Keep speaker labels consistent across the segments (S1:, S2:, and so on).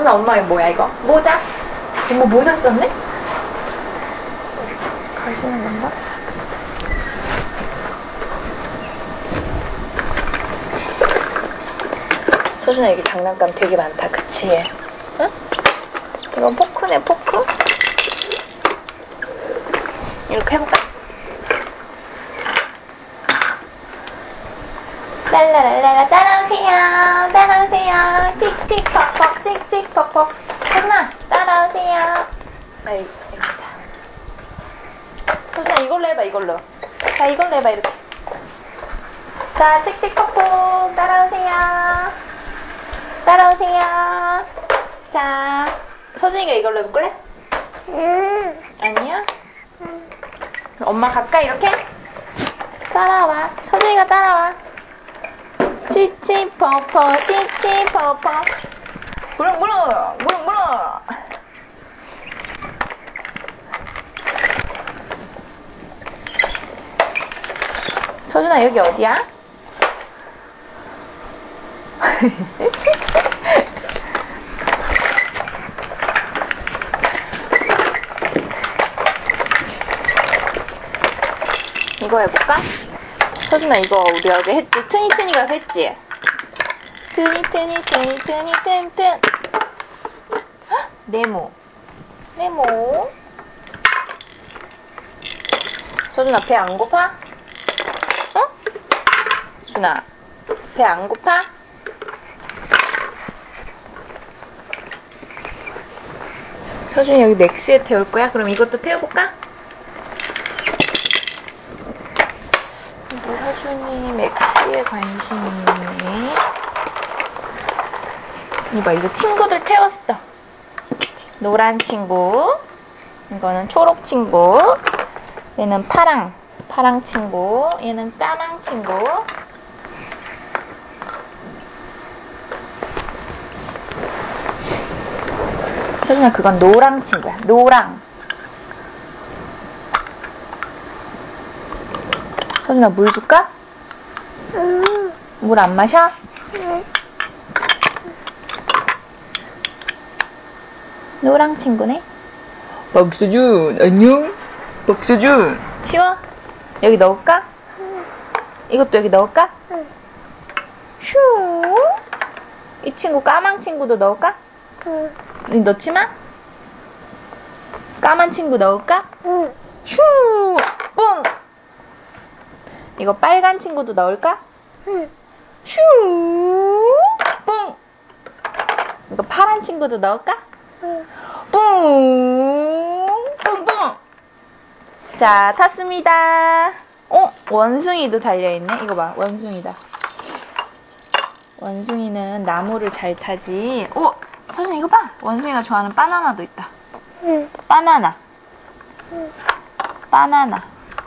S1: 서준아, 엄마 이거 뭐야 이거? 모자? 엄마 모자 썼네? 가시는 건가? 서준아, 여기 장난감 되게 많다, 그치? 응? 이건 포크네, 포크? 이렇게 해볼까? 랄라랄라라, 따라오세요, 따라오세요. 찍찍퍽퍽, 찍찍퍽퍽. 서준아, 따라오세요. 아이, 이렇게다. 서준아, 이걸로 해봐, 이걸로. 자, 이걸로 해봐, 이렇게. 자, 찍찍퍽퍽, 따라오세요. 따라오세요. 자, 서준이가 이걸로 해볼래? 아니야? 엄마 가까이 이렇게? 따라와. 서준이가 따라와. 찌찌퍼퍼, 찌찌퍼퍼. 무릉무릉, 무릉무릉. 서준아, 여기 어디야? 이거 해볼까? 서준아, 이거 우리 어제 했지? 트니 가서 했지? 트니 튼 네모 서준아, 배 안 고파? 어? 준아, 배 안 고파? 서준이 여기 맥스에 태울 거야? 그럼 이것도 태워볼까? 우리 서준이 맥스에 관심이 있네. 이봐, 이제 친구들 태웠어. 노란 친구, 이거는 초록 친구, 얘는 파랑 친구, 얘는 까망 친구. 서준아, 그건 노랑 친구야. 노랑. 서준아, 물 줄까? 물 안 마셔? 노랑 친구네. 박서준, 안녕. 박서준. 치워? 여기 넣을까? 이것도 여기 넣을까? 슈. 이 친구 까만 친구도 넣을까? 넣지 마. 까만 친구 넣을까? 슈. 뿡. 이거 빨간 친구도 넣을까? 슈. 뿡. 이거 파란 친구도 넣을까? 뿡. 뿡뿡. 자, 탔습니다. 원숭이도 달려있네. 이거 봐, 원숭이다. 원숭이는 나무를 잘 타지. 서준 이거 봐. 원숭이가 좋아하는 바나나도 있다. 바나나. 바나나.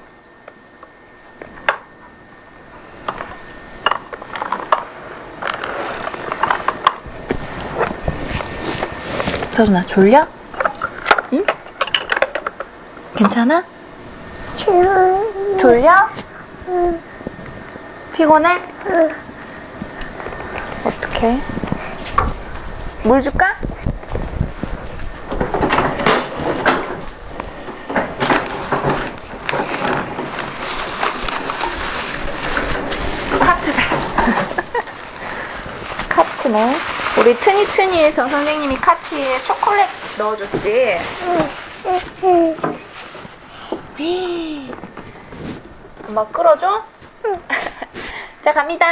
S1: 서준아, 졸려? 응? 괜찮아? 졸려? 피곤해? 어떡해? 물 줄까? 카트다. 카트네. 우리 트니에서 선생님이 카트에 초콜릿 넣어줬지? 엄마 끌어줘? 자, 갑니다.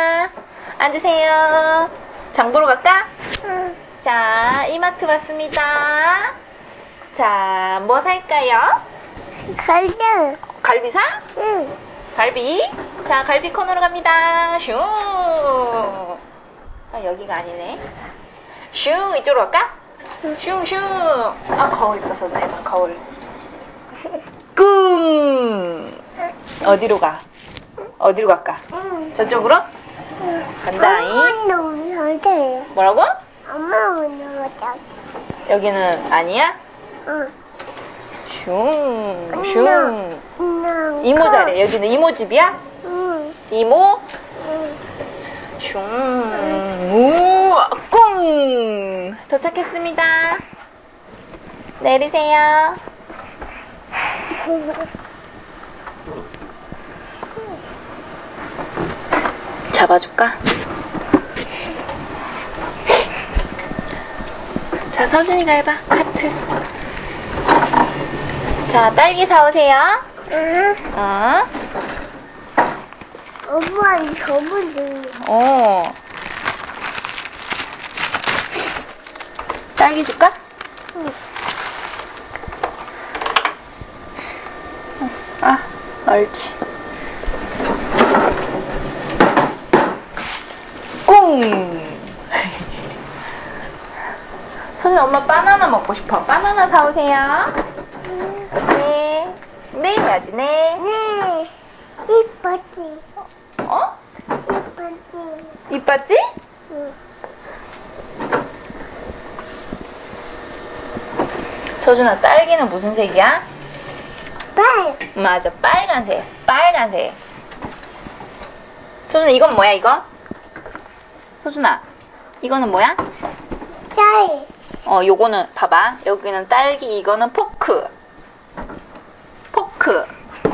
S1: 앉으세요. 장 보러 갈까? 자, 이마트 왔습니다. 자, 뭐 살까요? 갈비 사? 갈비? 자, 갈비 코너로 갑니다. 슝. 여기가 아니네. 슝, 이쪽으로 갈까? 슝슝. 거울 있어서 내가 거울. 꿍. 어디로 가? 어디로 갈까? 저쪽으로? 간다잉. 뭐라고? 여기는 아니야? 슝. 이모 자리. 여기는 이모 집이야? 이모? 슝. 꿍. 도착했습니다. 내리세요. 잡아줄까? 자, 서준이가 해봐. 카트. 자, 딸기 사오세요.
S2: 응.
S1: 어?
S2: 엄마 저번에
S1: 오. 딸기 줄까? 아, 옳지. 꿍! 손이 엄마 바나나 먹고 싶어. 바나나 사오세요. 네. 네 해야지, 네.
S2: 네 이뻤지.
S1: 어?
S2: 이뻤지.
S1: 이뻤지?
S2: 응.
S1: 서준아, 딸기는 무슨 색이야?
S2: 빨.
S1: 맞아, 빨간색. 빨간색. 서준아, 이건 뭐야, 이거? 서준아, 이거는 뭐야?
S2: 딸.
S1: 요거는, 봐봐. 여기는 딸기, 이거는 포크. 포크.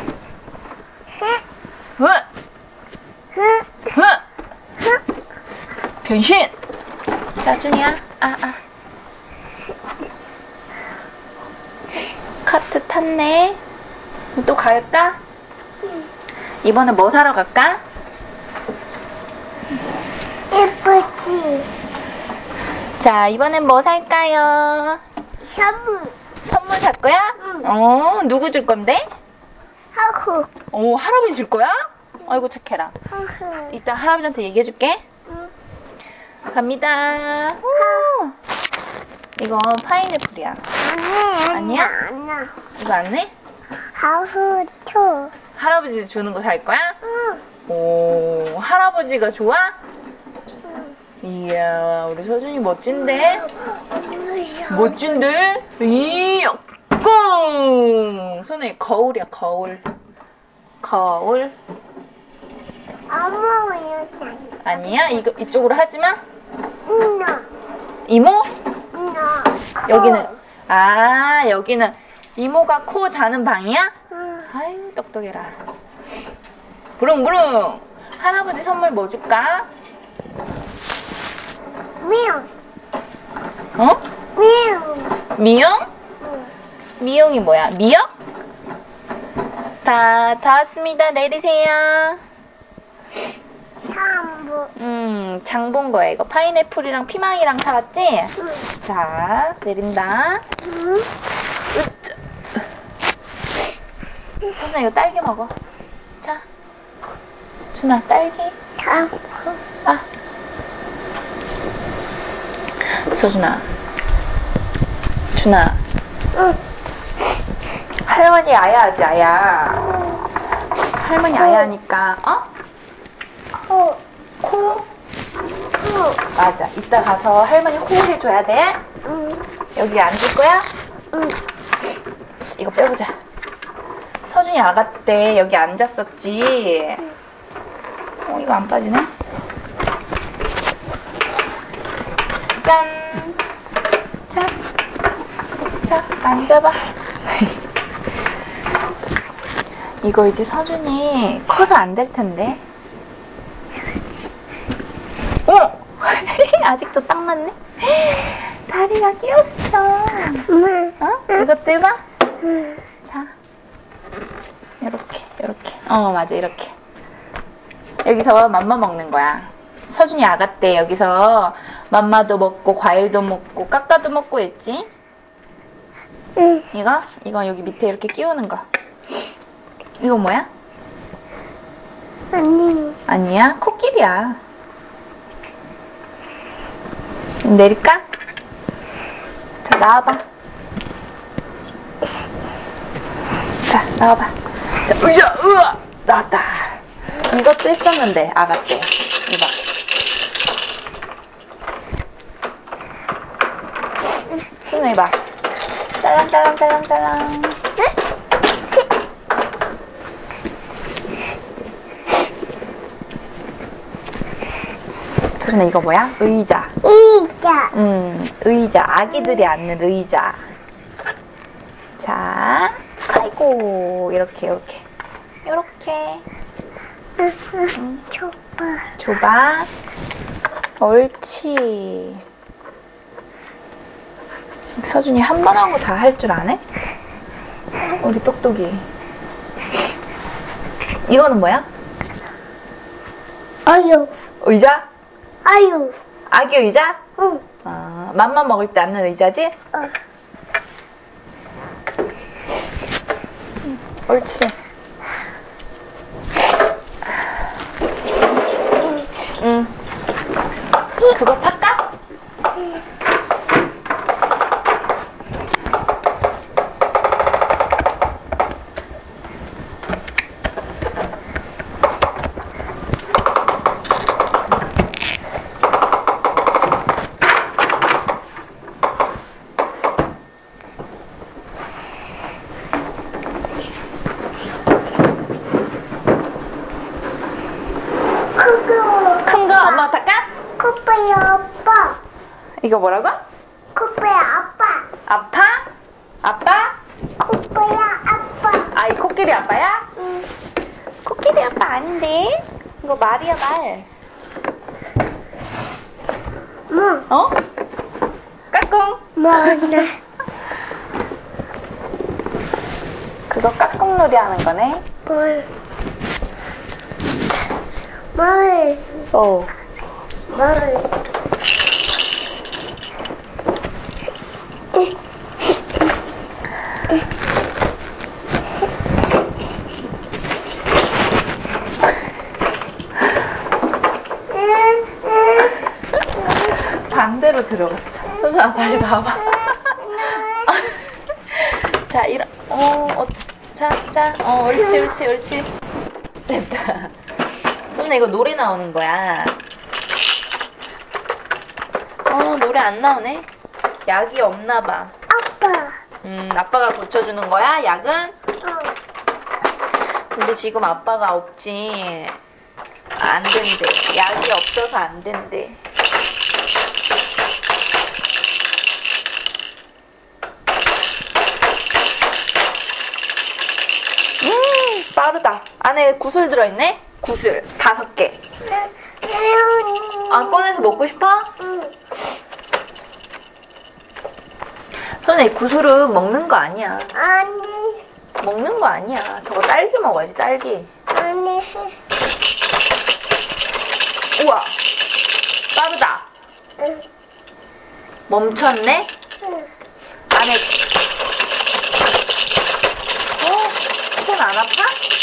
S2: 흥.
S1: 으!
S2: 흥.
S1: 으! 변신! 자, 준이야. 카트 탔네. 또 갈까? 이번에 뭐 사러 갈까?
S2: 이뻤지.
S1: 자, 이번엔 뭐 살까요?
S2: 선물.
S1: 선물 살 거야?
S2: 응.
S1: 누구 줄 건데?
S2: 하고.
S1: 오, 할아버지 줄 거야? 아이고, 착해라.
S2: 하고.
S1: 이따 할아버지한테 얘기해 줄게.
S2: 응.
S1: 갑니다. 오, 이거 파인애플이야. 아니야?
S2: 아니야.
S1: 이거 안 해?
S2: 하고 또.
S1: 할아버지 주는 거 살 거야?
S2: 응.
S1: 오, 할아버지가 좋아?
S2: 응.
S1: 이야, 우리 서준이 멋진데? 멋진데? 이, 꽁! 손에 거울이야, 거울. 거울.
S2: 엄마가
S1: 아니야? 이쪽으로 하지 마?
S2: 누나.
S1: 이모?
S2: 누나.
S1: 여기는 이모가 코 자는 방이야?
S2: 응.
S1: 아유, 똑똑해라. 부릉부릉. 할아버지 선물 뭐 줄까?
S2: 미용.
S1: 어?
S2: 미용.
S1: 미용?
S2: 응.
S1: 미용이 뭐야? 미역? 다 왔습니다. 내리세요.
S2: 삼부.
S1: 장 본 거야. 이거 파인애플이랑 피망이랑 사왔지?
S2: 응.
S1: 자, 내린다.
S2: 응.
S1: 으쌰. 서준아, 이거 딸기 먹어. 자. 준아, 딸기.
S2: 삼부.
S1: 서준아. 준아.
S2: 응.
S1: 할머니 아야하지, 아야. 할머니 아야하니까, 코? 맞아. 이따 가서 할머니 호 해줘야 돼.
S2: 응.
S1: 여기 앉을 거야?
S2: 응.
S1: 이거 빼보자. 서준이 아가 때 여기 앉았었지. 이거 안 빠지네. 짠. 자, 앉아봐. 이거 이제 서준이 커서 안 될 텐데. 아직도 딱 맞네. 다리가 끼었어. 이것도 해봐. 자, 요렇게. 맞아, 이렇게. 여기서 맘마 먹는 거야. 서준이 아가 때 여기서 맘마도 먹고 과일도 먹고 까까도 먹고 했지?
S2: 응.
S1: 이거 여기 밑에 이렇게 끼우는 거. 이거 뭐야? 아니야? 코끼리야. 내릴까? 자, 나와봐. 자, 나와봐. 자, 으아! 나왔다. 이것도 했었는데, 아가 때. 이거. 손 해봐. 딸랑딸랑딸랑딸랑. 소준아, 이거 뭐야? 의자.
S2: 의자.
S1: 의자, 아기들이 앉는 의자. 자, 아이고, 이렇게. 줘봐. 옳지. 서준이 한 번 하고 다 할 줄 아네? 우리 똑똑이. 이거는 뭐야?
S2: 아유.
S1: 의자?
S2: 아유.
S1: 아기 의자?
S2: 응.
S1: 맘만 먹을 때 앉는 의자지? 옳지. 응. 그거 탈까? 큰 거 엄마 탈까?
S2: 코코야 아빠.
S1: 이거 뭐라고?
S2: 코코야 아빠.
S1: 아빠?
S2: 코코야 아빠.
S1: 이 코끼리 아빠야?
S2: 응.
S1: 코끼리 아빠 아닌데? 이거 말이야, 말.
S2: 뭐?
S1: 까꿍.
S2: 뭐네?
S1: 그거 까꿍놀이 하는 거네?
S2: 뭘?
S1: 어. 반대로 들어갔어. 서준아, 다시 나와봐. 자, 옳지. 됐다. 서준아, 이거 노래 나오는 거야. 노래 안 나오네? 약이 없나봐.
S2: 아빠.
S1: 아빠가 고쳐주는 거야, 약은? 근데 지금 아빠가 없지. 안 된대. 약이 없어서 안 된대. 빠르다. 안에 구슬 들어있네? 구슬 5개. 꺼내서 먹고 싶어?
S2: 응.
S1: 선생님, 이 구슬은 먹는 거 아니야.
S2: 아니.
S1: 먹는 거 아니야. 저거 딸기 먹어야지, 딸기.
S2: 아니.
S1: 우와, 빠르다.
S2: 응.
S1: 멈췄네?
S2: 응.
S1: 안에 손 안 아파?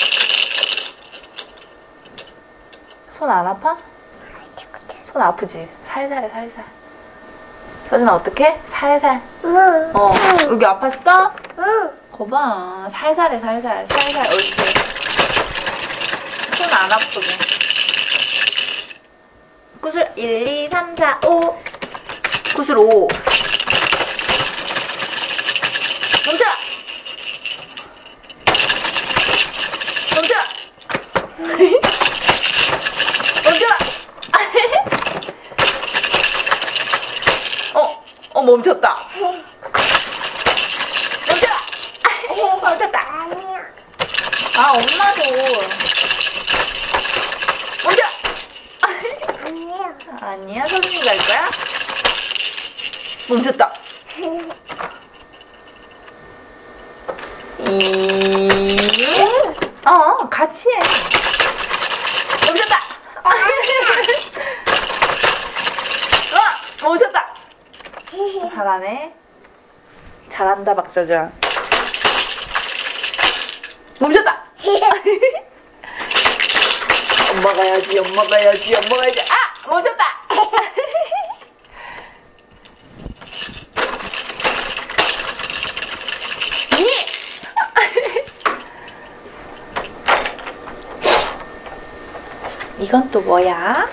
S1: 손 안 아파? 손 아프지? 살살. 서준아, 어떡해? 살살.
S2: 응.
S1: 여기 아팠어?
S2: 응.
S1: 거봐. 살살해, 살살. 옳지. 손 안 아프게. 구슬 1, 2, 3, 4, 5. 구슬 5. 멈춰! 멈췄다. 멈췄다.
S2: 아니야.
S1: 엄마도. 멈춰!
S2: 아니야.
S1: 아니야, 서준이가 할 거야? 멈췄다. 같이 해. 멈췄다. 멈췄다. 잘하네. 잘한다, 박서준. 멈췄다. 엄마가 해야지. 멈췄다. 이건 또 뭐야?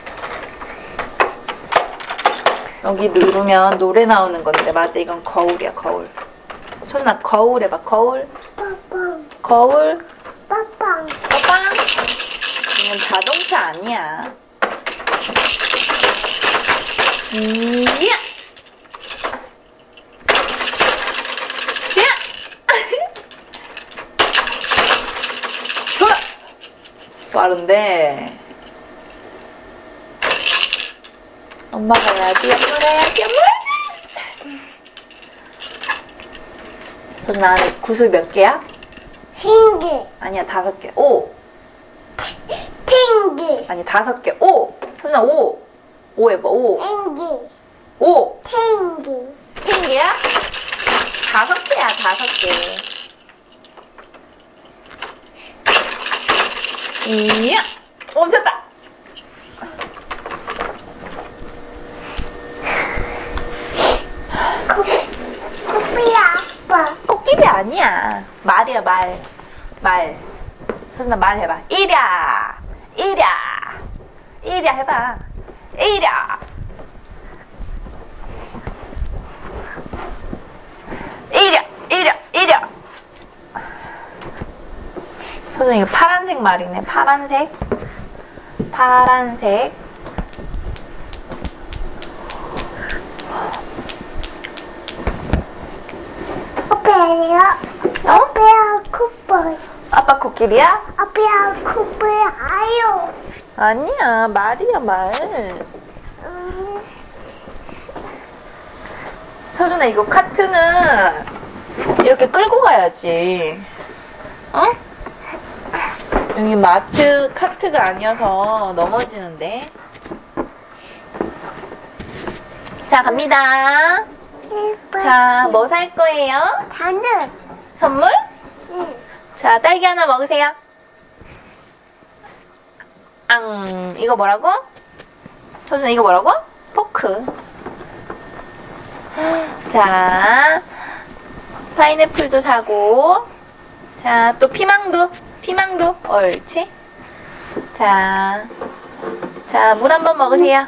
S1: 여기 누르면 노래 나오는 건데, 맞아, 이건 거울이야, 거울. 손나 거울 해봐, 거울.
S2: 빠빵.
S1: 거울.
S2: 빠빵.
S1: 빠빵. 이건 자동차 아니야. 이야! 빠른데. 엄마가 해야지, 엄마가 해야지, 엄마가 해야지. 소준아, 구슬 몇 개야?
S2: 핑계.
S1: 아니야, 5개. 5.
S2: 핑계.
S1: 아니, 5개. 5. 소준아, 5. 5 해봐, 5.
S2: 핑계.
S1: 5.
S2: 핑계.
S1: 핑계야? 5개야, 5개. 이야! 멈췄다!
S2: 코끼리 아빠.
S1: 코끼리 아니야. 말이야, 말. 말. 소준아, 말 해봐. 이랴! 이랴! 이랴 해봐. 이랴! 이랴! 이랴! 이랴! 소준아, 이거 파란색 말이네. 파란색. 파란색.
S2: 아빠야. 아빠야 코끼리.
S1: 아빠 코끼리야?
S2: 아빠야 코끼리 아요.
S1: 아니야, 말이야, 말. 서준아, 이거 카트는 이렇게 끌고 가야지. 어? 여기 마트 카트가 아니어서 넘어지는데. 자, 갑니다. 자, 뭐 살 거예요?
S2: 다는.
S1: 선물?
S2: 응.
S1: 자, 딸기 하나 먹으세요. 이거 뭐라고? 서준아, 이거 뭐라고? 포크. 자, 파인애플도 사고. 자, 또 피망도. 피망도. 옳지? 자, 물 한번 먹으세요.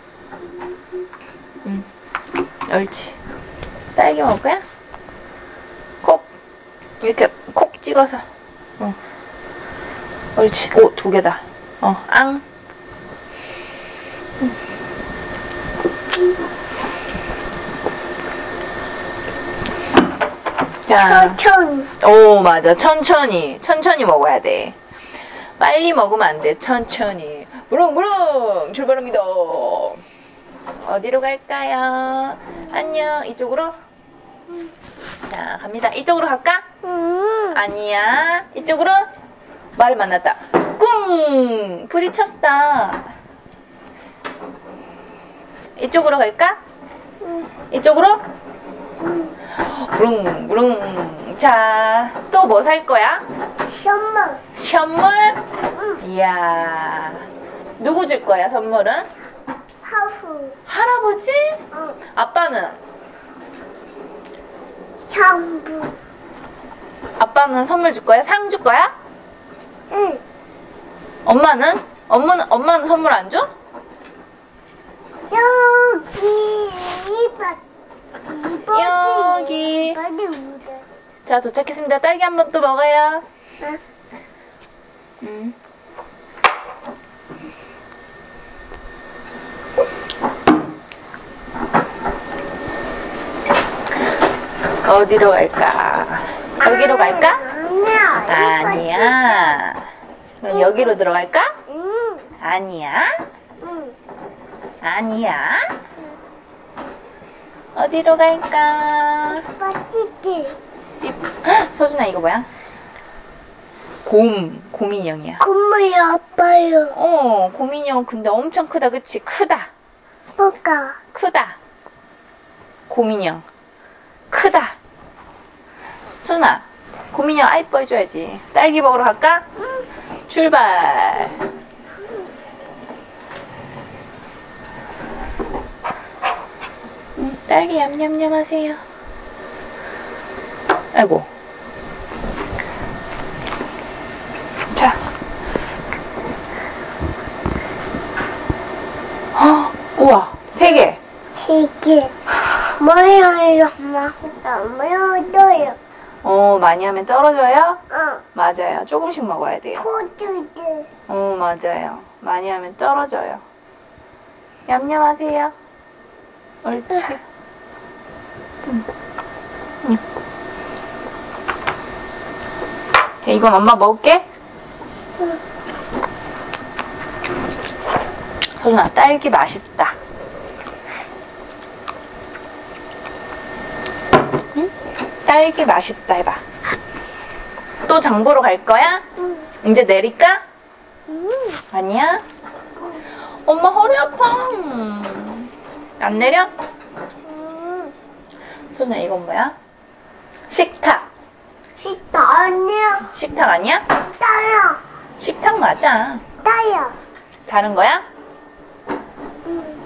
S1: 옳지. 딸기 먹을 거야? 콕. 이렇게 콕 찍어서. 옳지. 오, 2개다. 앙. 자.
S2: 천천히.
S1: 오, 맞아. 천천히 먹어야 돼. 빨리 먹으면 안 돼. 천천히. 무릉무릉 출발합니다. 어디로 갈까요? 안녕. 이쪽으로? 자, 갑니다. 이쪽으로 갈까? 아니야. 이쪽으로? 말을 만났다. 꿍! 부딪혔어. 이쪽으로 갈까? 이쪽으로? 부릉부릉. 자, 또 뭐 살 거야?
S2: 선물.
S1: 선물? 이야. 누구 줄 거야, 선물은?
S2: 하프.
S1: 할아버지?
S2: 응.
S1: 아빠는?
S2: 형부.
S1: 아빠는 선물 줄 거야? 상 줄 거야?
S2: 응.
S1: 엄마는? 엄마는 선물 안 줘?
S2: 여기.
S1: 여기. 자, 도착했습니다. 딸기 한번 또 먹어요.
S2: 응.
S1: 어디로 갈까? 여기로 갈까? 아니야. 그럼 여기로 들어갈까?
S2: 응.
S1: 아니야.
S2: 응.
S1: 아니야. 어디로 갈까?
S2: 맛있지?
S1: 서준아, 이거 뭐야? 곰 인형이야.
S2: 곰이 아빠요.
S1: 곰 인형 근데 엄청 크다, 그치? 크다.
S2: 뭐가?
S1: 크다. 곰 인형. 크다. 서준아, 곰 인형 아이뻐 해줘야지. 딸기 먹으러 갈까? 출발. 딸기 얌얌얌 하세요. 아이고. 자. 우와, 3개.
S2: 3개. 뭐예요, 엄마? 뭐예요?
S1: 많이 하면 떨어져요?
S2: 응.
S1: 맞아요. 조금씩 먹어야 돼요.
S2: 포도들.
S1: 맞아요. 많이 하면 떨어져요. 얌얌 하세요. 옳지. 자, 이건 엄마 먹을게.
S2: 응.
S1: 서준아, 딸기 맛있다. 응? 딸기 맛있다 해봐. 또 장 보러 갈 거야?
S2: 응.
S1: 이제 내릴까?
S2: 응.
S1: 아니야? 엄마 허리 아파. 안 내려?
S2: 응.
S1: 서준아, 이건 뭐야? 식탁.
S2: 식탁 아니야.
S1: 식탁 아니야?
S2: 따야.
S1: 식탁 맞아.
S2: 따야.
S1: 다른 거야?
S2: 응.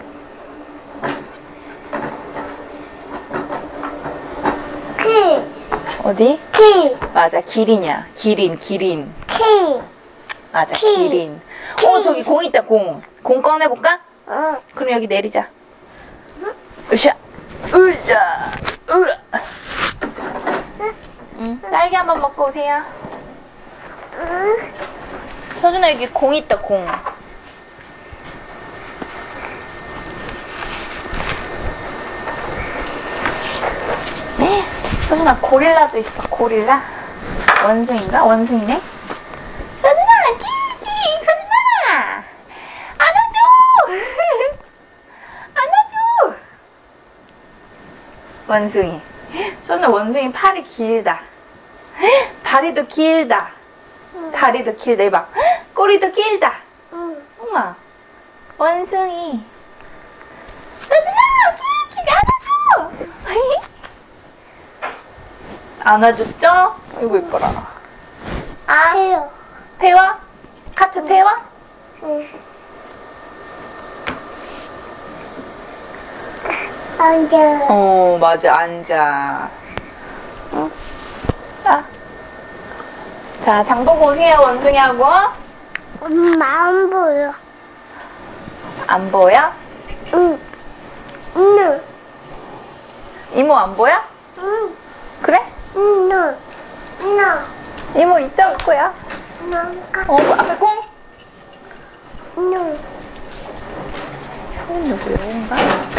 S1: 어디?
S2: 키.
S1: 맞아, 기린이야. 기린.
S2: 키.
S1: 맞아,
S2: 키.
S1: 기린.
S2: 키.
S1: 저기 공 있다, 공. 공 꺼내볼까?
S2: 응.
S1: 그럼 여기 내리자. 으쌰. 으쌰. 으아. 응, 딸기 한번 먹고 오세요.
S2: 응.
S1: 서준아, 여기 공 있다, 공. 서준아, 고릴라도 있어, 고릴라. 원숭인가? 원숭이네? 서준아, 끼익! 서준아! 안아줘! 안아줘! 원숭이. 서준아, 원숭이 팔이 길다. 다리도 길다. 다리도 길다. 이봐. 꼬리도 길다.
S2: 응.
S1: 엄마. 원숭이. 서준아, 끼익! 안아줘! 안아줬죠? 이거 이뻐라. 아,
S2: 해요.
S1: 태워? 카트 태워?
S2: 응. 앉아.
S1: 맞아, 앉아. 응? 자, 장 보고 오세요, 원숭이하고.
S2: 엄마 안 보여.
S1: 안 보여?
S2: 응. 응.
S1: 이모 안 보여?
S2: 응.
S1: 그래?
S2: 응. 응.
S1: 이모 이따 올 거야. 앞에 공?
S2: 응.
S1: 누구 여우인가?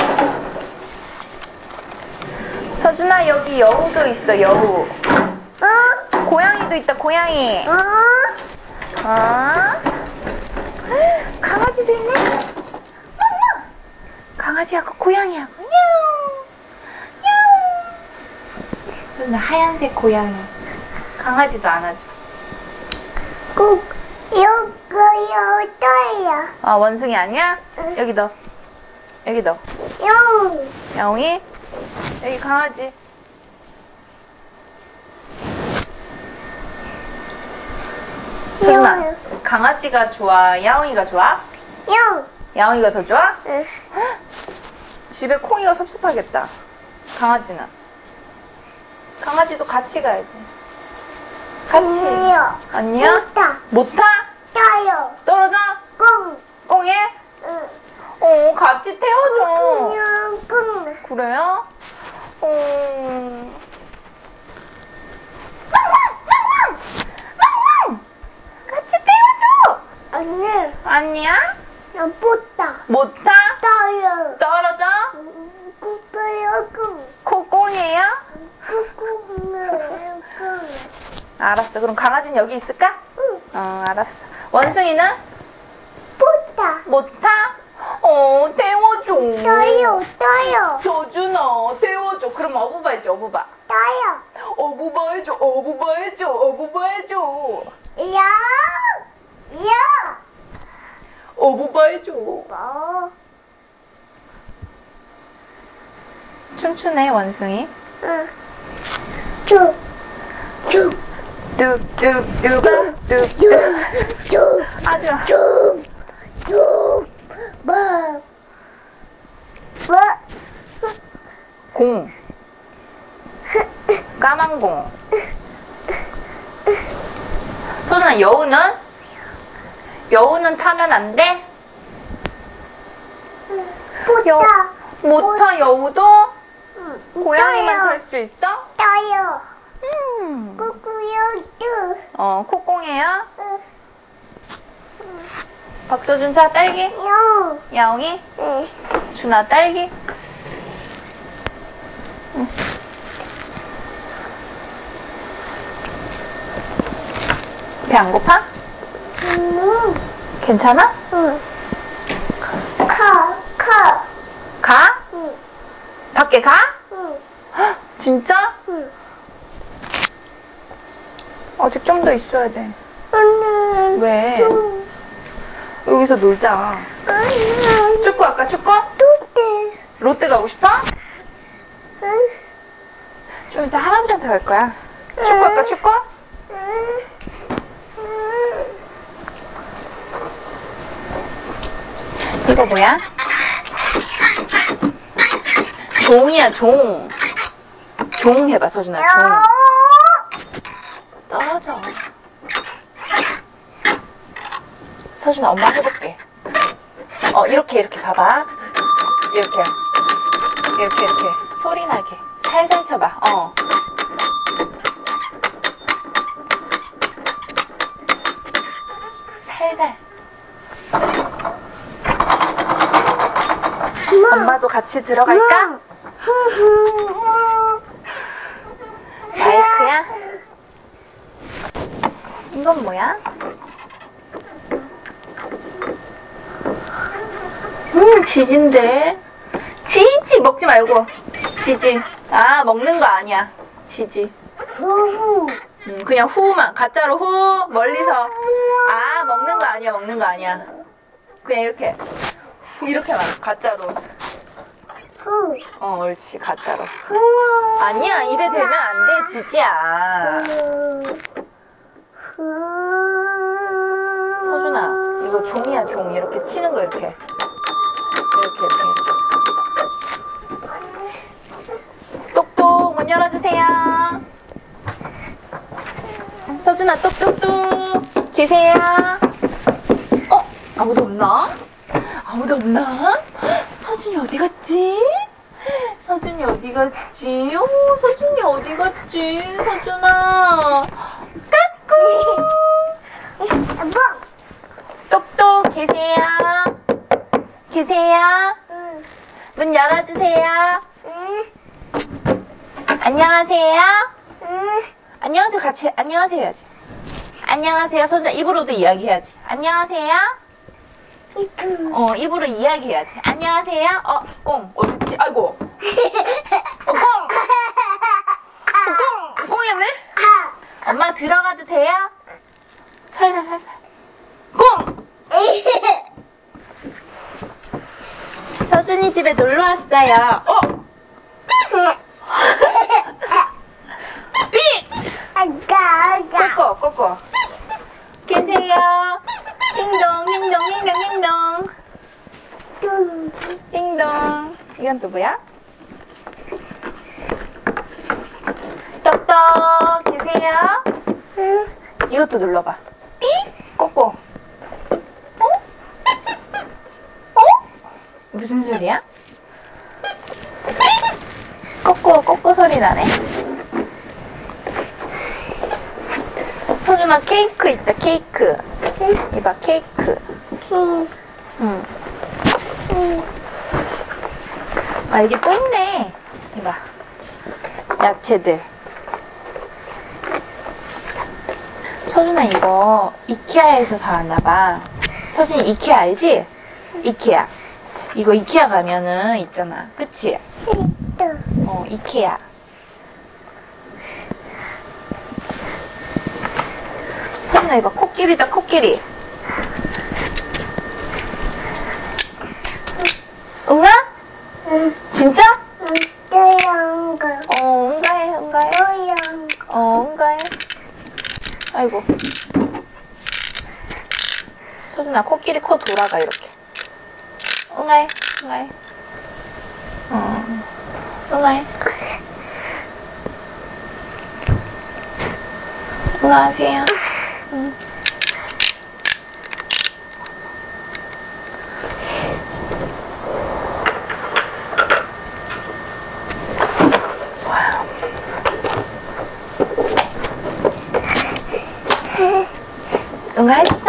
S1: 서준아, 여기 여우도 있어, 여우. 고양이도 있다, 고양이. 강아지도 있네. 강아지하고 고양이하고. 서준아, 하얀색 고양이. 강아지도 안아줘.
S2: 꼭 여기야.
S1: 아, 원숭이 아니야?
S2: 응.
S1: 여기 넣어. 여기 넣어.
S2: 영.
S1: 야옹이? 여기 강아지. 서준아, 강아지가 좋아? 야옹이가 좋아?
S2: 영.
S1: 야옹이가 더 좋아?
S2: 응.
S1: 집에 콩이가 섭섭하겠다. 강아지는. 강아지도 같이 가야지. 같이.
S2: 아니요.
S1: 아니야?
S2: 못 타.
S1: 못 타?
S2: 타요.
S1: 떨어져?
S2: 꽁.
S1: 꽁해?
S2: 응.
S1: 같이 태워줘.
S2: 그냥 꽁.
S1: 그래요? 같이 태워줘.
S2: 아니.
S1: 아니야?
S2: 나 못 타.
S1: 못 타?
S2: 타요.
S1: 떨어져?
S2: 꽁꽁이요 꽁.
S1: 콩콩이에요?
S2: 꽁꽁이요 꽁.
S1: 알았어. 그럼 강아지는 여기 있을까?
S2: 응.
S1: 알았어. 원숭이는?
S2: 못 타.
S1: 못 타? 태워줘.
S2: 타요.
S1: 서준아, 태워줘. 그럼 어부바 해줘, 어부바.
S2: 타요.
S1: 어부바 해줘, 어부바 해줘, 어부바 해줘.
S2: 야.
S1: 어부바 해줘. 춤추네, 원숭이.
S2: 응. 쭉.
S1: 뚝뚝뚝바, 뚝뚝. 아주. 공. 까만 공. 소준아, 여우는? 여우는 타면 안 돼? 못 타, 여우도? 고양이만 탈 수 있어?
S2: 타요.
S1: 음.
S2: 꾸꾸요 뚜.
S1: 콧공이에요? 박서준 사 딸기?
S2: 영.
S1: 야옹이?
S2: 응.
S1: 준아 딸기? 응. 배 안 고파?
S2: 응.
S1: 괜찮아?
S2: 응.
S1: 밖에 가?
S2: 응.
S1: 헉, 진짜?
S2: 응.
S1: 아직 좀 더 있어야 돼.
S2: 언니.
S1: 왜?
S2: 좀.
S1: 여기서 놀자.
S2: 언니.
S1: 축구 할까, 축구?
S2: 뚜떼.
S1: 롯데 가고 싶어?
S2: 응.
S1: 좀 이따 할아버지한테 갈 거야. 축구 할까, 축구?
S2: 응.
S1: 이거 뭐야? 종이야, 종. 종 해봐, 서준아, 종. 떨어져. 서준아, 엄마 해볼게. 이렇게 봐봐. 이렇게. 소리 나게. 살살 쳐봐, 살살. 엄마도 같이 들어갈까? 마이크야? 이건 뭐야? 지지인데. 지지 먹지 말고. 지지. 아, 먹는 거 아니야. 지지.
S2: 후후.
S1: 그냥 후만. 가짜로 후. 멀리서. 아, 먹는 거 아니야. 그냥 이렇게 말. 가짜로.
S2: 후.
S1: 옳지. 가짜로.
S2: 후.
S1: 아니야. 입에 대면 안 돼. 지지야. 서준아, 이거 종이야, 종. 이렇게 치는 거 이렇게. 똑똑 문 열어주세요. 서준아, 똑똑똑 계세요? 아무도 없나? 서준이 어디 갔지? 서준이 어디 갔지? 서준아. 까꿍. 똑똑 계세요?
S2: 응.
S1: 문 열어주세요.
S2: 응.
S1: 안녕하세요.
S2: 응.
S1: 안녕하세요. 같이 안녕하세요 해야지. 안녕하세요. 서준아, 입으로도 이야기해야지. 안녕하세요. 입으로 이야기해야지. 안녕하세요. 꽁. 옳지. 아이고. 꽁이었네? 엄마 들어가도 돼요? 살살. 꽁! 서준이 집에 놀러 왔어요. 삐! 꼬꼬. 계세요? 띵동. 이건 또 뭐야? 떡떡 계세요?
S2: 응.
S1: 이것도 눌러봐. 삐! 꼬꼬. 무슨 소리야? 꼬꼬 소리 나네. 서준아, 케이크 있다, 케이크. 이봐, 케이크. 응. 이게 또 있네. 이봐. 야채들. 서준아, 이거 이케아에서 사왔나봐. 서준이 이케아 알지? 이케아. 이거 이케아 가면은 있잖아. 그치? 이케아. 서준아, 이봐. 코끼리다, 코끼리. 응아?
S2: 응.
S1: 진짜?
S2: 응가해.
S1: 응가해. 아이고. 서준아, 코끼리 코 돌아가, 이렇게. 응아해. 응아해. 응아하세요. 응. 응가했어?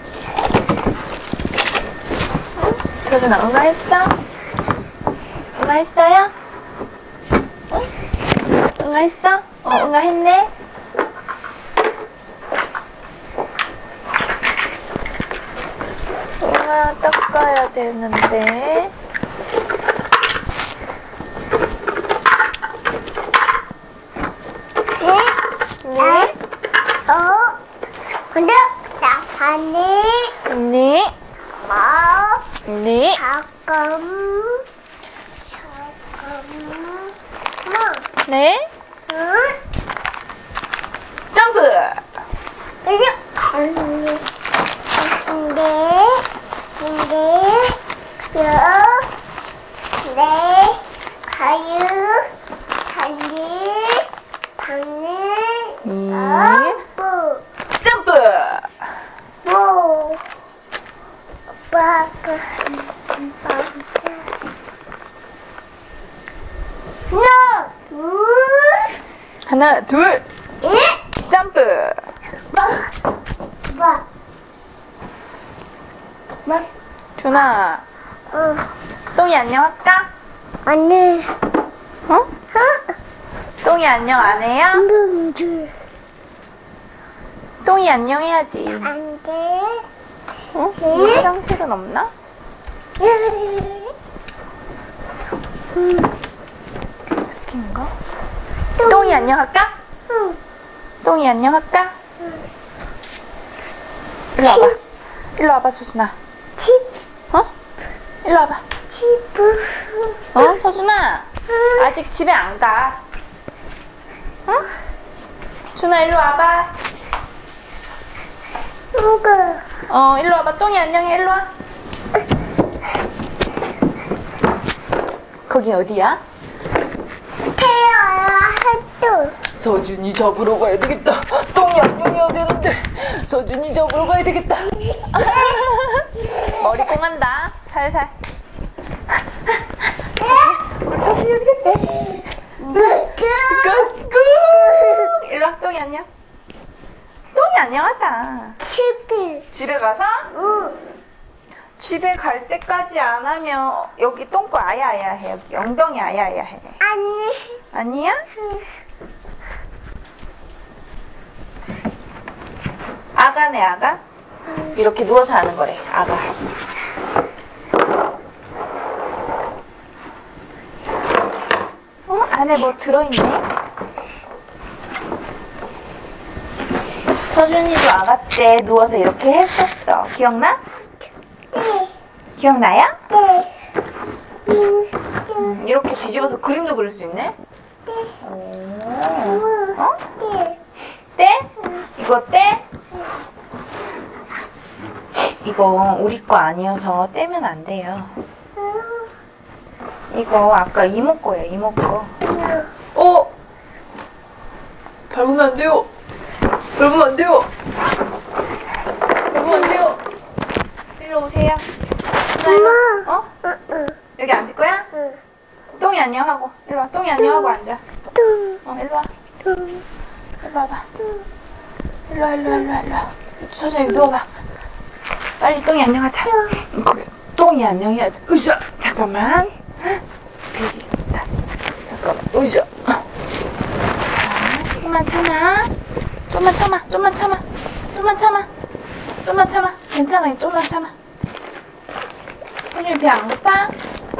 S1: 서준아, 응가했어? 응가했어요? 응? 응가했어? 응가했네? 닦아야 되는데. 네.
S2: 잠깐만.
S1: 네.
S2: 응?
S1: 점프. 점프. 하나, 둘. 점프. 준아, 똥이 안녕할까?
S2: 아니.
S1: 어? 똥이 안녕 안 해요? 똥이 안녕해야지.
S2: 안 돼.
S1: 어? 이 화장실은 없나? 새끼인가? 똥이 안녕할까? 똥이 안녕할까? 일로 와봐. 일로 와봐, 서준아. 어? 일로 와봐. 어? 서준아, 아직 집에 안 가. 응? 준아, 일로 와봐. 일로 와봐. 똥이 안녕해. 일로 와. 거긴 어디야? 서준이 잡으러 가야 되겠다. 똥이 안녕해야 되는데 서준이 잡으러 가야 되겠다. 머리 꽁한다. 살살. 우리 서준이 어디 갔지? 꾹꾹. 일로 와. 똥이 안녕. 똥이 안녕하자. 집에 가서? 집에 갈 때까지 안 하면 여기 똥꼬 아야아야 해. 여기 엉덩이 아야아야 해. 아니야? 아가네, 아가? 이렇게 누워서 하는 거래, 아가. 안에 뭐 들어있네? 서준이도 아가 때 누워서 이렇게 했었어. 기억나? 기억나요? 이렇게 뒤집어서 그림도 그릴 수 있네? 어? 때? 이거 때? 이거 우리 거 아니어서 떼면 안 돼요. 이거 아까 이모 거예요, 이모 거. 밟으면 안 돼요. 밟으면 안 돼요. 밟으면 안 돼요. 일로 오세요. 엄마. 여기 앉을 거야? 똥이 안녕하고. 일로 와. 똥이 안녕하고 앉아. 일로 와. 일로 와봐. 일로 와, 일로 와, 일로 와, 일로 와. 서준아, 여기 누워봐. 빨리 똥이 안녕하자. 그래, 똥이 안녕해야지. 으쌰. 잠깐만. 돼지 같다. 잠깐만. 으쌰. 조금만 참아. 좀만 참아. 좀만 참아. 좀만 참아. 좀만 참아. 괜찮아. 좀만 참아. 서준이 배 안 고파?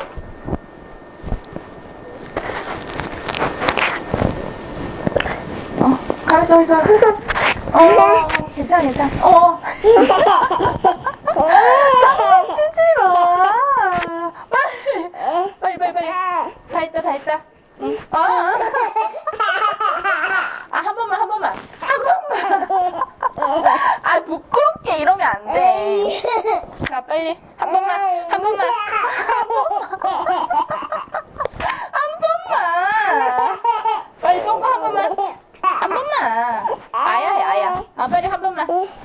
S1: 가만있어. 괜찮아, 괜찮아. 장난치지 마. 빨리. 다 했다. 응. 한 번만. 부끄럽게 이러면 안 돼. 자, 빨리. 한 번만. 빨리 똥꼬 한 번만. 아야. 빨리 한 번만.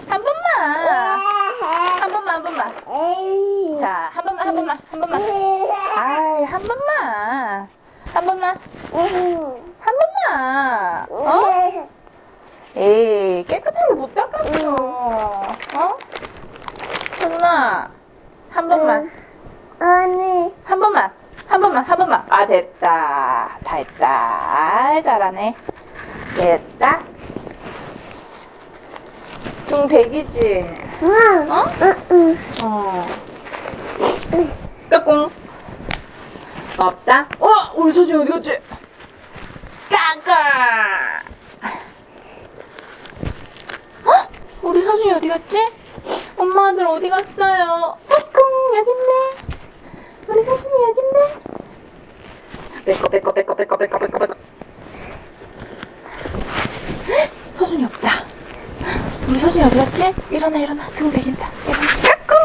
S1: 자, 한 번만. 아이, 한 번만. 에이, 깨끗하게 못 닦았어. 손나, 한 번만.
S2: 아니.
S1: 한 번만. 됐다. 다 했다. 잘하네. 됐다. 등 배기지? 까꿍. 없다? 우리 서준이 어디 갔지? 까꿍. 우리 서준이 어디 갔지? 엄마 아들 어디 갔어요? 까꿍. 서준이 여기 있네. 우리 서준이 여기 있네. 빼꺼. 서준이 없다. 우리 서준이 어디 갔지? 일어나. 등 베긴다. 일어나. 까꿍.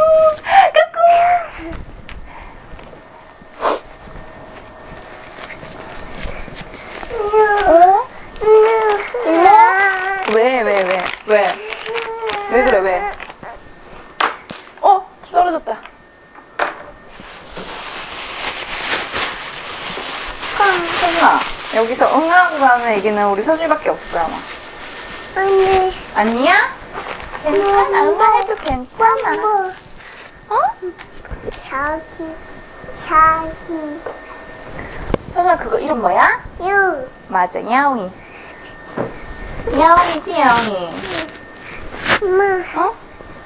S1: 어? 이모? 왜 그래, 왜? 떨어졌다. 서준아, 여기서 응하고 가는 애기는 우리 서준이밖에 없을 거야, 아마.
S2: 언니.
S1: 아니야? 괜찮아, 응아해도 괜찮아. 어?
S2: 자기.
S1: 서준아, 그거 이름 뭐야?
S2: 유.
S1: 맞아, 야옹이. 야옹이지, 야옹이.
S2: 엄마.
S1: 어?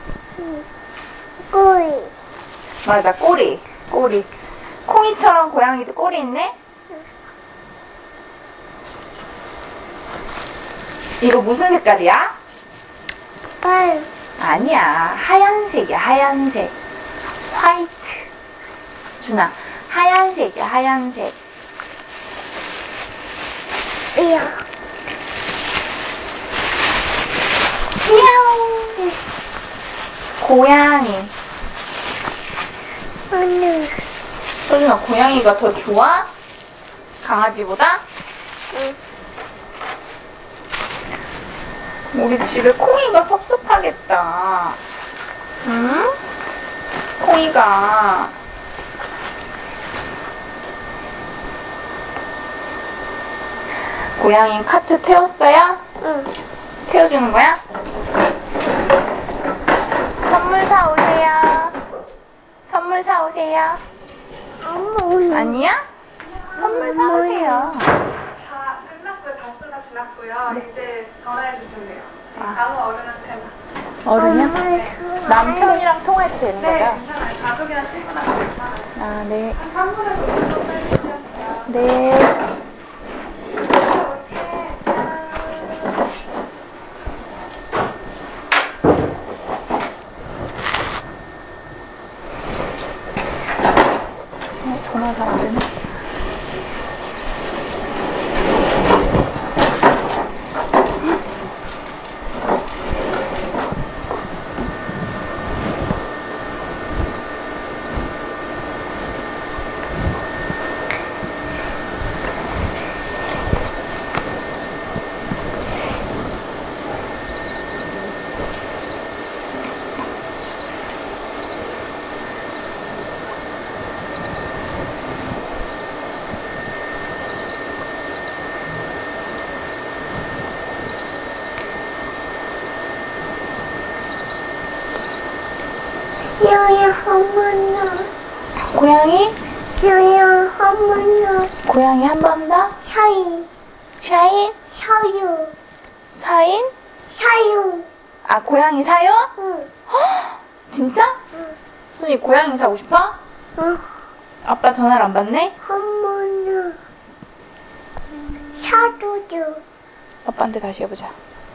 S2: 꼬리.
S1: 맞아, 꼬리. 콩이처럼 고양이도 꼬리 있네? 이거 무슨 색깔이야?
S2: 빨.
S1: 아니야, 하얀색이야, 하얀색. 화이트. 준아, 하얀색이야, 하얀색.
S2: 이야.
S1: 야옹. 고양이.
S2: 언니.
S1: 서준아, 고양이가 더 좋아? 강아지보다?
S2: 응.
S1: 우리 집에 콩이가 섭섭하겠다. 응? 콩이가. 고양이 카트 태웠어요?
S2: 응.
S1: 태워주는 거야? 선물 사오세요.
S2: 엄마 오늘.
S1: 아니야? 선물 사오세요.
S3: 다 끝났고요. 40분간 지났고요.
S1: 네.
S3: 이제 전화해 주시면 돼요. 네,
S1: 아.
S3: 바로 어른한테만.
S1: 어른이요?
S2: 엄마,
S1: 남편이랑 통화해도 되는
S3: 네,
S1: 거죠?
S3: 괜찮아요. 가족이나 친구나 괜찮아요.
S1: 아, 네.
S3: 한 3분에서 5분 정도 해주시면 돼요.
S1: 네. 전화 잘 안 되네.
S2: 여야 한번더.
S1: 고양이?
S2: 여야 한번더.
S1: 고양이 한 번 더?
S2: 샤인.
S1: 샤인?
S2: 사유.
S1: 사인?
S2: 사유.
S1: 아, 고양이 사요?
S2: 응.
S1: 헉, 진짜?
S2: 응.
S1: 손이 고양이 사고 싶어?
S2: 응.
S1: 아빠 전화를 안 받네?
S2: 한번더. 사주주.
S1: 아빠한테 다시 해보자.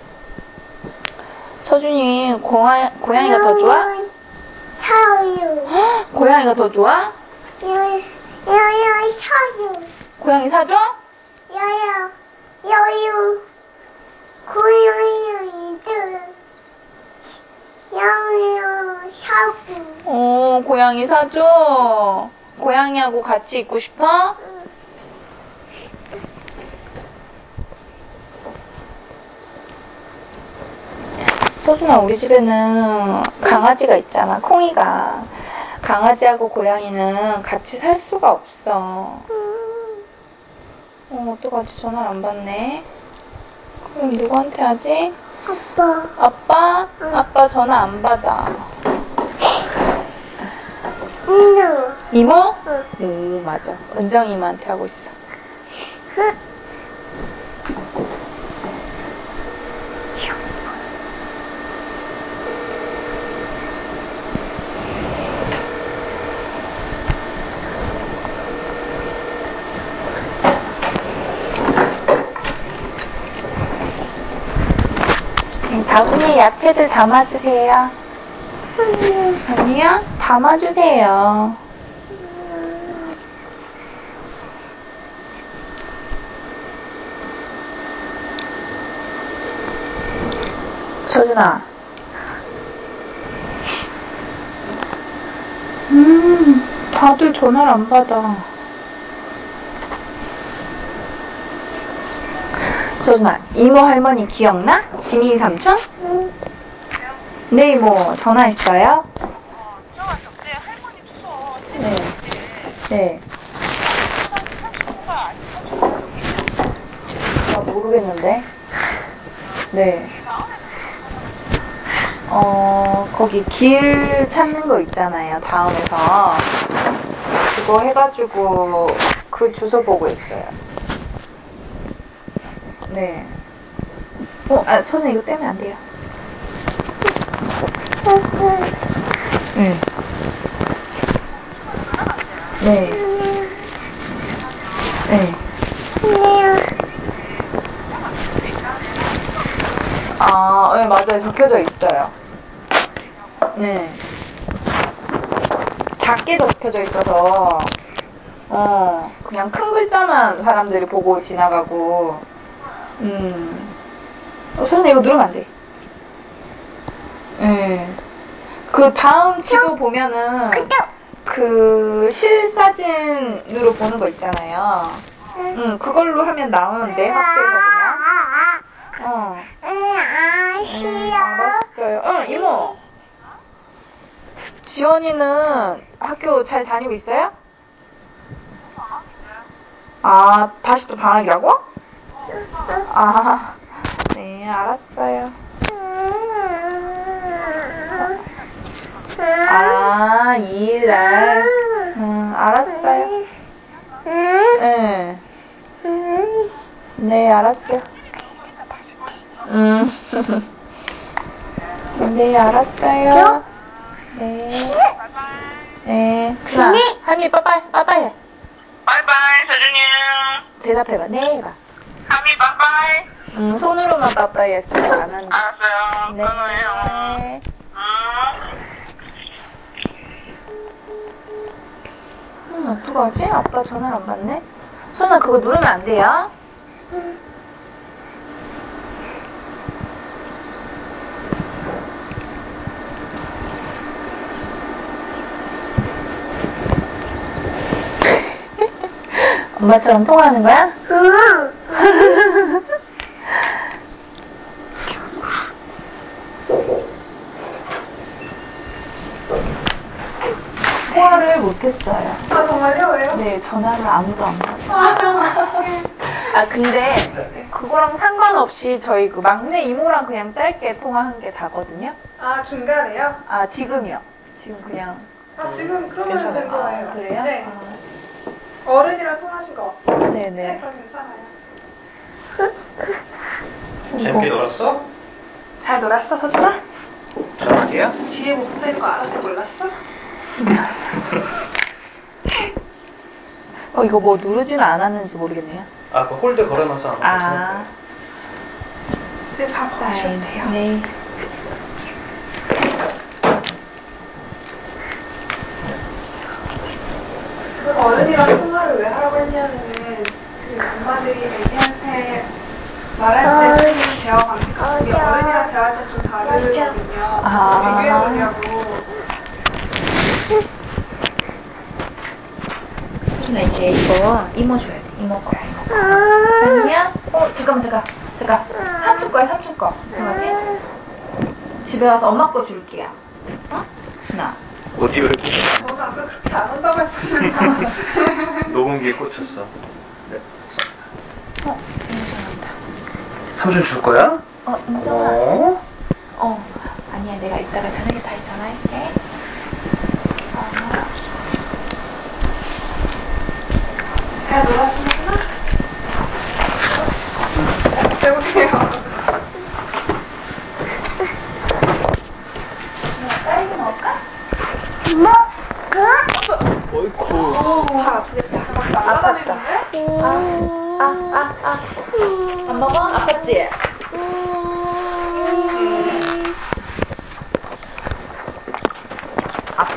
S1: 서준이 고양이가 더 좋아?
S2: 사유.
S1: 헉, 고양이가 더 좋아?
S2: 여야 사유.
S1: 고양이 사줘?
S2: 여야 여유. 고양이들. 여야 사구.
S1: 고양이 사줘. 고양이하고 같이 있고 싶어? 서준아, 우리 집에는 강아지가 있잖아, 콩이가. 강아지하고 고양이는 같이 살 수가 없어. 어떡하지? 전화를 안 받네. 그럼 누구한테 하지?
S2: 아빠.
S1: 아빠?
S2: 응.
S1: 아빠 전화 안 받아.
S2: 누나.
S1: 이모?
S2: 응.
S1: 오, 맞아. 은정 이모한테 하고 있어. 바구니에 야채들 담아주세요. 아니야? 담아주세요. 서준아. 다들 전화를 안 받아. 서준아, 이모 할머니 기억나? 지민이 삼촌? 네, 이모 전화했어요?
S3: 네, 할머니 추워.
S1: 네. 네. 모르겠는데. 네. 거기 길 찾는 거 있잖아요. 다음에서. 그거 해가지고 그 주소 보고 있어요. 네. 선생님 이거 떼면 안 돼요. 네. 네. 네. 네, 맞아요. 적혀져 있어요. 네. 작게 적혀져 있어서, 그냥 큰 글자만 사람들이 보고 지나가고, 선생님 이거 누르면 안 돼. 그 다음 지도 보면은, 그 실사진으로 보는 거 있잖아요. 그걸로 하면 나오는데, 학교에서 보면. 알았어요. 이모. 지원이는 학교 잘 다니고 있어요? 다시 또 방학이라고? 네, 알았어요. 이일날. 알았어요. 네. 네, 알았어요. 네, 알았어요. 네. 네. 준아, 할미 빠빠이, 빠빠이 해.
S3: 바이바이, 서준이.
S1: 대답해봐. 네, 해봐.
S3: 하미 바이바이.
S1: 손으로만 빠빠이 했어요. 안 하는데.
S3: 알았어요.
S1: 네.
S3: 끊어요.
S1: 어떡하지? 아빠 전화를 안 받네? 손아, 그거 누르면 안 돼요? 엄마처럼 통화하는 거야? 통화를 못했어요.
S3: 정말요? 왜요?
S1: 네, 전화를 아무도 안 받아요. 근데 그거랑 상관없이 저희 그 막내 이모랑 그냥 짧게 통화한 게 다거든요.
S3: 중간에요?
S1: 지금이요. 지금 그냥.
S3: 지금 그러면 된 거예요.
S1: 그래요?
S3: 네. 어른이랑 통화하신 거 없죠?
S1: 네네.
S3: 네, 그럼 괜찮아요.
S4: 재밌게 놀았어?
S3: 잘 놀았어, 서준아?
S4: 전화기야?
S3: 뒤에 뭐 붙어있는 거 알았어, 몰랐어?
S1: 이거 뭐 누르지는 않았는지 모르겠네요.
S4: 그 홀드 걸어놔서 안
S3: 이제 밥 다시면 돼요.
S1: 네.
S3: 그래서 어른이랑 통화를 왜 하라고 했냐면은 그 엄마들이 애기한테 말할 때 쓰는 대화 방식 같은 게 어른이랑 대화할 때 좀 다르거든요. 비교해보려고.
S1: 수준아, 이제 이거 이모 줘야 돼. 이모 거야, 이모 거. 아니야? 잠깐. 삼촌 거야, 삼촌 거. 어떡하지? 집에 와서 엄마 거 줄게요. 준아.
S4: 어디 왜
S3: 저는 아까 그렇게 안 한다고 했으면서.
S4: 녹음기에 꽂혔어. 네.
S1: 인정한다.
S4: 삼촌 줄 거야?
S1: 인정아. 아니야, 내가 이따가 저녁에 다시 전화할게.
S3: 잘 놀았습니다. 배우세요.
S1: 딸기 먹을까?
S4: 어이쿠.
S1: 발 아프겠다.
S3: 아팠다.
S1: 안 먹어? 아팠지?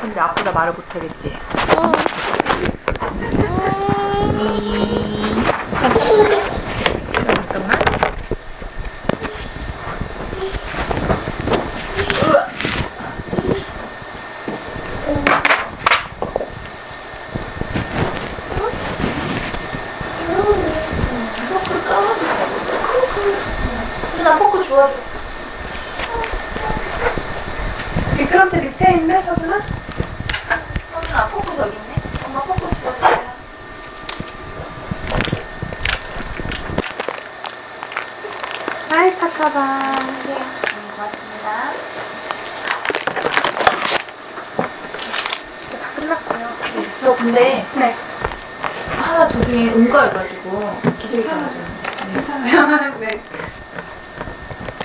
S1: 근데 아빠가 말을 못하겠지. 잠깐만. 누나 포크 주워줘.
S3: 미끄럼틀 밑에 있네, 서준아?
S1: 서준아 포크 저기 있네. 엄마 포크 주워주세요.
S3: 아이, 착하다.
S1: 고맙습니다.
S3: 다 끝났고요.
S1: 저 근데
S3: 네.
S1: 하나 도중에 응가해가지고 기절이 가가지고.
S3: 괜찮아요. 네.